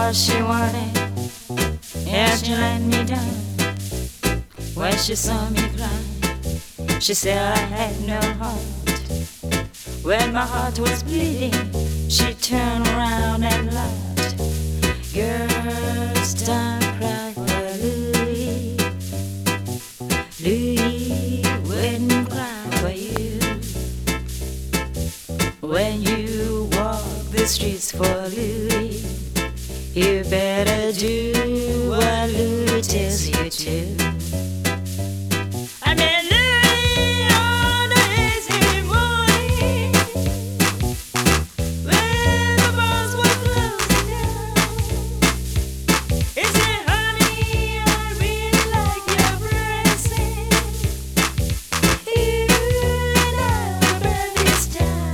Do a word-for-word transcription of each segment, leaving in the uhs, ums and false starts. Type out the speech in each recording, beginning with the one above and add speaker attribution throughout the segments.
Speaker 1: all she wanted, and she let me down. When she saw me cry, she said I had no heart. When my heart was bleeding, she turned around and laughed. Girls don't cry for Louis. Louis wouldn't cry for you. When you walk the streets for Louis, you better do what Louis tells you to. I met Louis on a hazy morning when the bars were closing down. He said, honey, I really like your dressing. You and I will burn this down.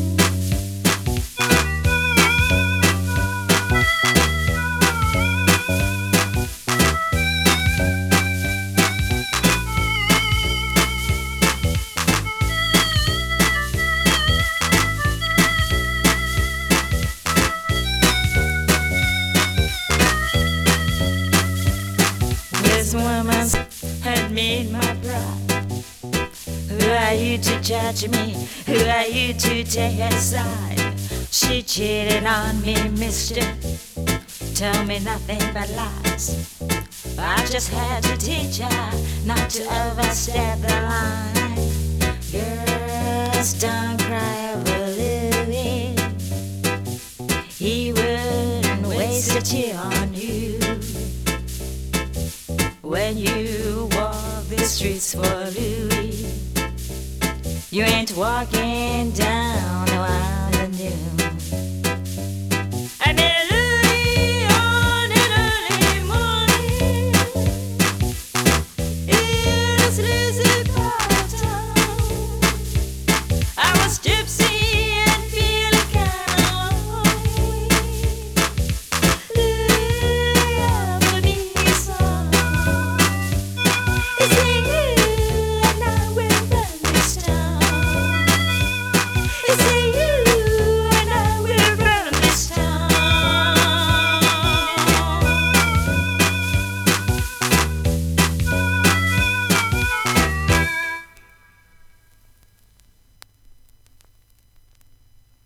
Speaker 1: This woman had made my bride. Who are you to judge me? Who are you to take a side? She cheated on me, mister. Tell me nothing but lies. I just had to teach her not to overstep the line. Girls don't cry over Louis. He wouldn't waste a tear on you. When you walk the streets for Louis, you ain't walking down the avenue.